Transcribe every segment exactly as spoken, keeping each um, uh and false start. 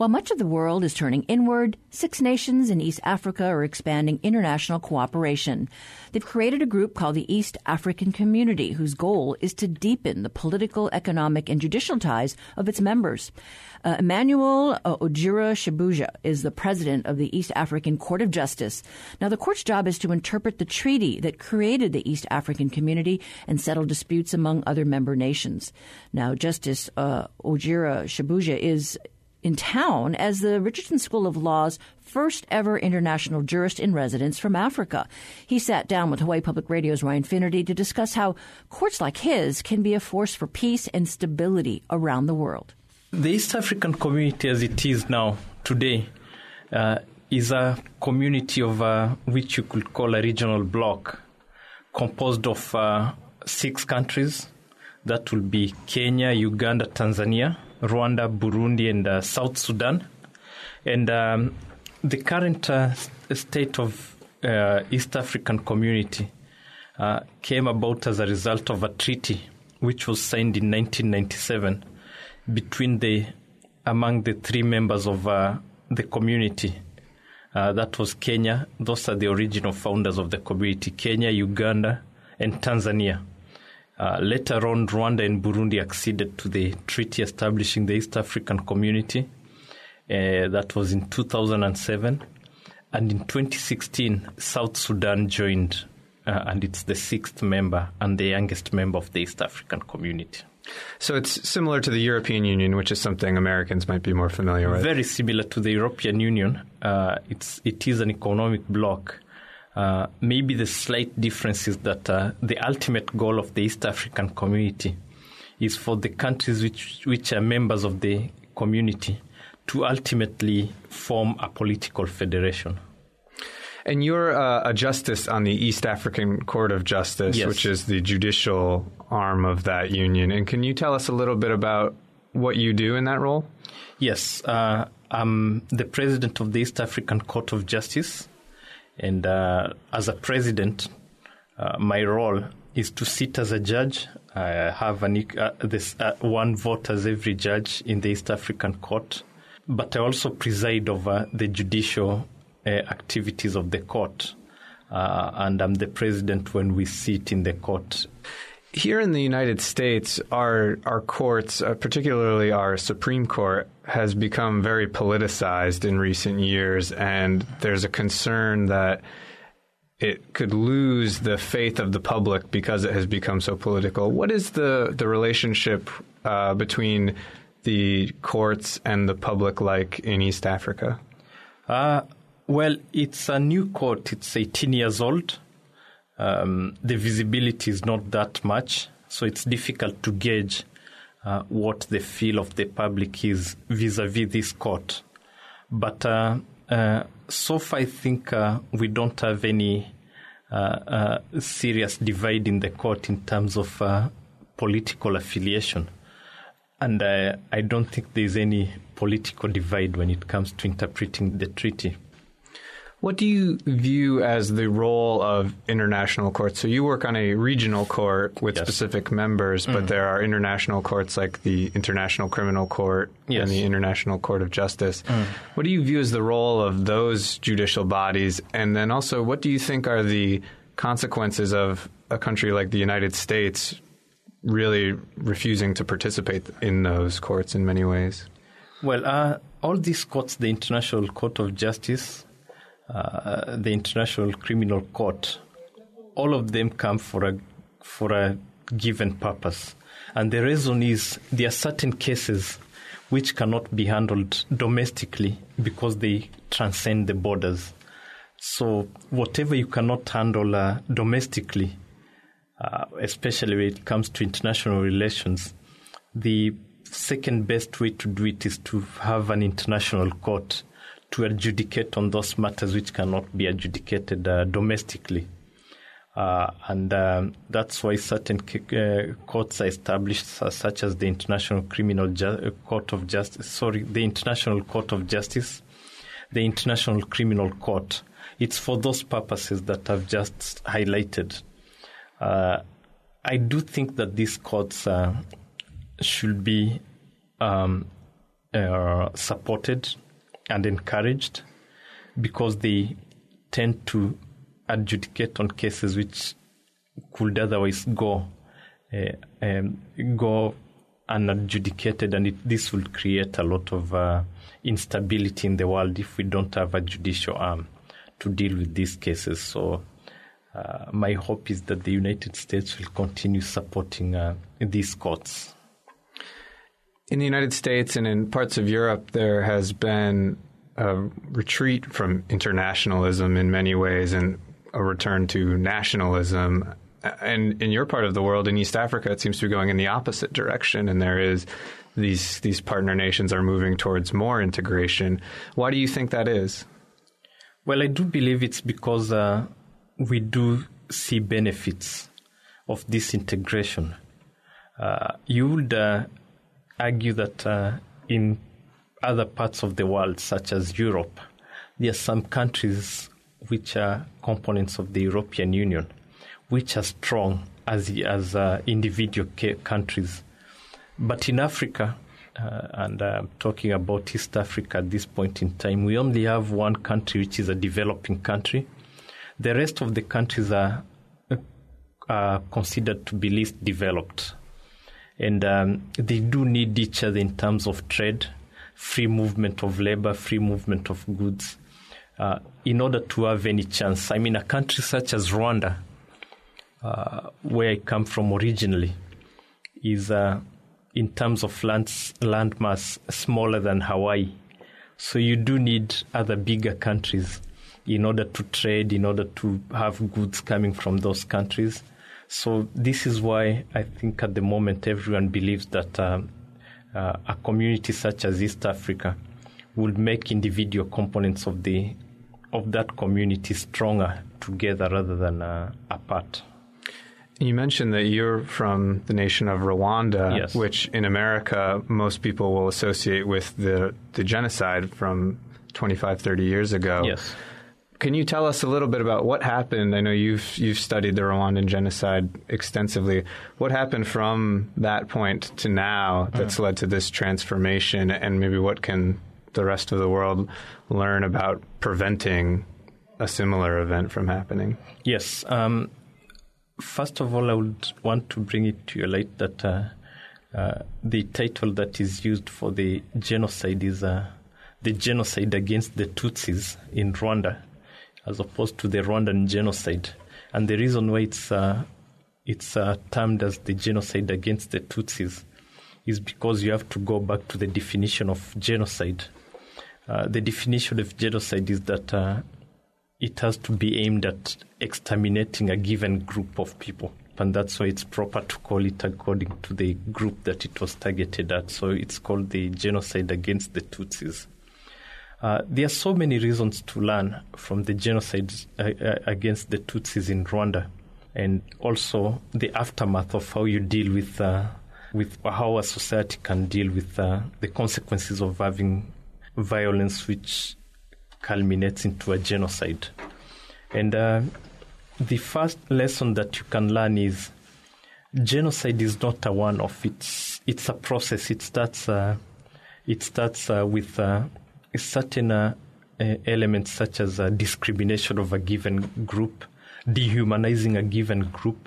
While much of the world is turning inward, six nations in East Africa are expanding international cooperation. They've created a group called the East African Community, whose goal is to deepen the political, economic, and judicial ties of its members. Uh, Emmanuel uh, Ojira Shabuja is the president of the East African Court of Justice. Now, the court's job is to interpret the treaty that created the East African Community and settle disputes among other member nations. Now, Justice uh, Ojira Shabuja is in town as the Richardson School of Law's first ever international jurist in residence from Africa. He sat down with Hawaii Public Radio's Ryan Finnerty to discuss how courts like his can be a force for peace and stability around the world. The East African Community as it is now, today, uh, is a community of uh, which you could call a regional bloc, composed of uh, six countries. That will be Kenya, Uganda, Tanzania, Rwanda, Burundi, and uh, South Sudan. And um, the current uh, state of uh, East African Community uh, came about as a result of a treaty which was signed in nineteen ninety-seven between the among the three members of uh, the community. Uh, that was Kenya. Those are the original founders of the community, Kenya, Uganda, and Tanzania. Uh, later on, Rwanda and Burundi acceded to the treaty establishing the East African Community. Uh, that was in two thousand seven. And in twenty sixteen, South Sudan joined, uh, and it's the sixth member and the youngest member of the East African Community. So it's similar to the European Union, which is something Americans might be more familiar with. Very similar to the European Union. Uh, it's, it is an economic bloc. Uh, maybe the slight difference is that uh, the ultimate goal of the East African Community is for the countries which, which are members of the community to ultimately form a political federation. And you're uh, a justice on the East African Court of Justice, yes, which is the judicial arm of that union. And can you tell us a little bit about what you do in that role? Yes. Uh, I'm the president of the East African Court of Justice. And uh, as a president, uh, my role is to sit as a judge. I have an, uh, this, uh, one vote as every judge in the East African Court. But I also preside over the judicial uh, activities of the court. Uh, and I'm the president when we sit in the court. Here in the United States, our our courts, uh, particularly our Supreme Court, has become very politicized in recent years, and there's a concern that it could lose the faith of the public because it has become so political. What is the, the relationship uh, between the courts and the public like in East Africa? Uh, well, it's a new court. It's eighteen years old. Um, the visibility is not that much, so it's difficult to gauge uh, what the feel of the public is vis-a-vis this court. But uh, uh, so far, I think uh, we don't have any uh, uh, serious divide in the court in terms of uh, political affiliation. And uh, I don't think there's any political divide when it comes to interpreting the treaty. What do you view as the role of international courts? So you work on a regional court with yes. specific members, but mm. there are international courts like the International Criminal Court yes. and the International Court of Justice. Mm. What do you view as the role of those judicial bodies? And then also, what do you think are the consequences of a country like the United States really refusing to participate in those courts in many ways? Well, uh, all these courts, the International Court of Justice, Uh, the International Criminal Court, all of them come for a for a given purpose. And the reason is there are certain cases which cannot be handled domestically because they transcend the borders. So whatever you cannot handle uh, domestically, uh, especially when it comes to international relations, the second best way to do it is to have an international court to adjudicate on those matters which cannot be adjudicated uh, domestically. Uh, and um, that's why certain uh, courts are established, uh, such as the International Criminal Ju- Court of Justice, sorry, the International Court of Justice, the International Criminal Court. It's for those purposes that I've just highlighted. Uh, I do think that these courts uh, should be um, uh, supported and encouraged, because they tend to adjudicate on cases which could otherwise go uh, um, go unadjudicated, and it, this will create a lot of uh, instability in the world if we don't have a judicial arm to deal with these cases. So uh, my hope is that the United States will continue supporting uh, these courts. In the United States and in parts of Europe, there has been a retreat from internationalism in many ways and a return to nationalism. And in your part of the world, in East Africa, it seems to be going in the opposite direction, and there is these these partner nations are moving towards more integration. Why do you think that is? Well, I do believe it's because uh, we do see benefits of this integration. Uh, you would uh, argue that uh, in other parts of the world, such as Europe, there are some countries which are components of the European Union, which are strong as as uh, individual countries. But in Africa, uh, and I'm talking about East Africa at this point in time, we only have one country which is a developing country. The rest of the countries are, are considered to be least developed. And um, they do need each other in terms of trade, free movement of labor, free movement of goods, uh, in order to have any chance. I mean, a country such as Rwanda, Uh, where I come from originally, is uh, in terms of lands, land mass smaller than Hawaii. So you do need other bigger countries in order to trade, in order to have goods coming from those countries. So this is why I think at the moment everyone believes that um, uh, a community such as East Africa would make individual components of the of that community stronger together rather than uh, apart. You mentioned that you're from the nation of Rwanda, yes, which in America most people will associate with the, the genocide from twenty-five, thirty years ago. Yes. Can you tell us a little bit about what happened? I know you've you've studied the Rwandan genocide extensively. What happened from that point to now that's mm. led to this transformation, and maybe what can the rest of the world learn about preventing a similar event from happening? Yes. Um, First of all, I would want to bring it to your light that uh, uh, the title that is used for the genocide is uh, the genocide against the Tutsis in Rwanda, as opposed to the Rwandan genocide. And the reason why it's uh, it's uh, termed as the genocide against the Tutsis is because you have to go back to the definition of genocide. Uh, the definition of genocide is that uh, it has to be aimed at exterminating a given group of people. And that's why it's proper to call it according to the group that it was targeted at. So it's called the genocide against the Tutsis. Uh, there are so many reasons to learn from the genocide uh, uh, against the Tutsis in Rwanda, and also the aftermath of how you deal with, uh, with how a society can deal with uh, the consequences of having violence which culminates into a genocide. And uh, the first lesson that you can learn is genocide is not a one-off. It's it's a process. It starts uh, it starts uh, with uh, certain uh, uh, elements such as uh, discrimination of a given group, dehumanizing a given group,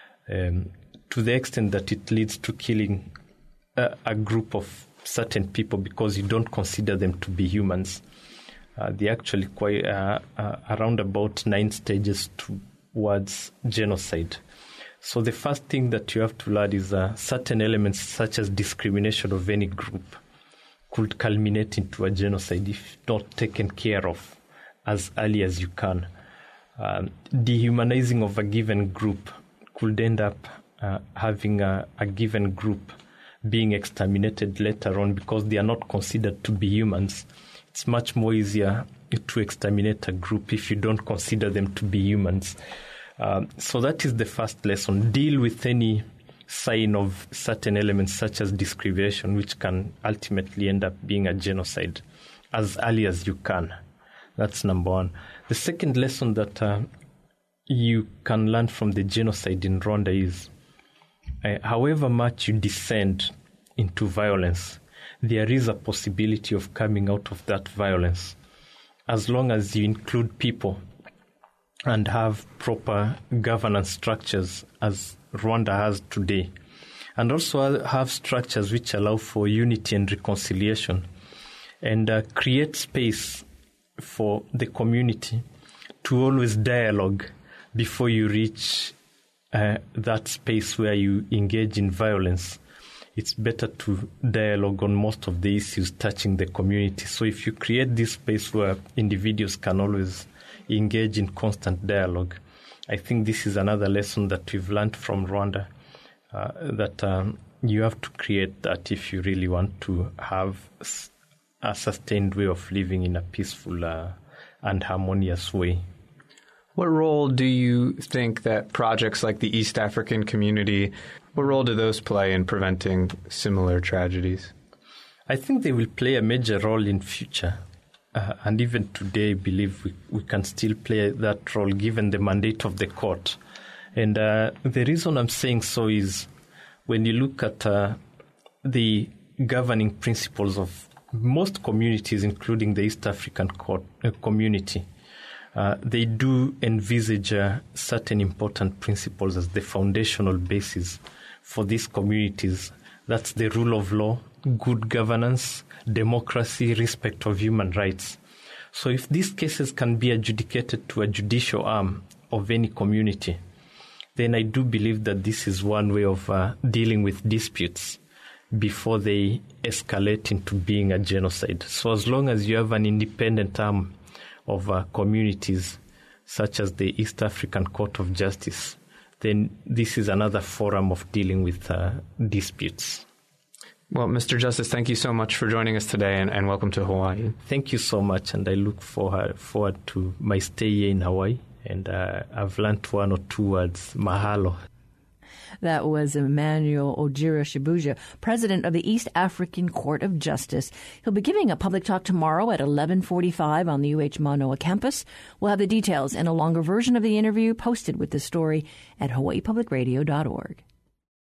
um, to the extent that it leads to killing a, a group of certain people because you don't consider them to be humans. Uh, they actually quite uh, uh, around about nine stages towards genocide. So the first thing that you have to learn is uh, certain elements such as discrimination of any group could culminate into a genocide if not taken care of as early as you can. Um, dehumanizing of a given group could end up uh, having a, a given group being exterminated later on because they are not considered to be humans. It's much more easier to exterminate a group if you don't consider them to be humans. Um, so that is the first lesson. Deal with any sign of certain elements such as discrimination, which can ultimately end up being a genocide, as early as you can. That's number one. The second lesson that uh, you can learn from the genocide in Rwanda is uh, however much you descend into violence, there is a possibility of coming out of that violence, as long as you include people and have proper governance structures as Rwanda has today, and also have structures which allow for unity and reconciliation, and uh, create space for the community to always dialogue before you reach uh, that space where you engage in violence. It's better to dialogue on most of the issues touching the community. So if you create this space where individuals can always engage in constant dialogue, I think this is another lesson that we've learned from Rwanda, uh, that um, you have to create that if you really want to have a sustained way of living in a peaceful uh, and harmonious way. What role do you think that projects like the East African Community, what role do those play in preventing similar tragedies? I think they will play a major role in future. Uh, and even today, I believe we, we can still play that role given the mandate of the court. And uh, the reason I'm saying so is when you look at uh, the governing principles of most communities, including the East African court, uh, community, Uh, they do envisage uh, certain important principles as the foundational basis for these communities. That's the rule of law, good governance, democracy, respect of human rights. So if these cases can be adjudicated to a judicial arm of any community, then I do believe that this is one way of uh, dealing with disputes before they escalate into being a genocide. So as long as you have an independent arm of uh, communities such as the East African Court of Justice, then this is another forum of dealing with uh, disputes. Well, Mister Justice, thank you so much for joining us today, and, and welcome to Hawaii. Thank you so much, and I look forward, forward to my stay here in Hawaii, and uh, I've learned one or two words, mahalo. That was Emmanuel Ojira Shibuja, president of the East African Court of Justice. He'll be giving a public talk tomorrow at eleven forty-five on the U H Manoa campus. We'll have the details and a longer version of the interview posted with the story at hawaii public radio dot org.